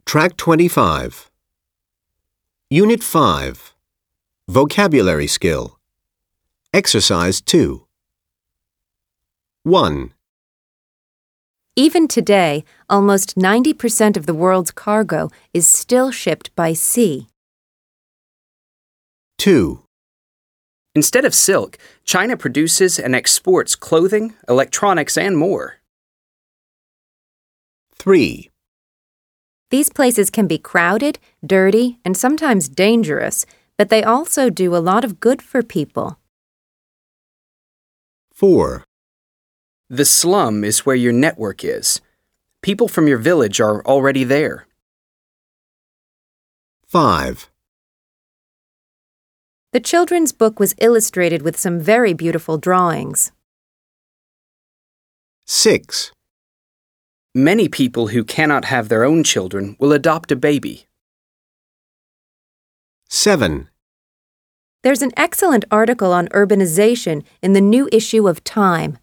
Track 25. Unit 5. Vocabulary Skill. Exercise 2. 1, Even today, almost 90% of the world's cargo is still shipped by sea. 2, Instead of silk, China produces and exports clothing, electronics, and more. 3, These places can be crowded, dirty, and sometimes dangerous, but they also do a lot of good for people. 4, The slum is where your network is. People from your village are already there. 5, The children's book was illustrated with some very beautiful drawings. 6, Many people who cannot have their own children will adopt a baby. 7, There's an excellent article on urbanization in the new issue of Time.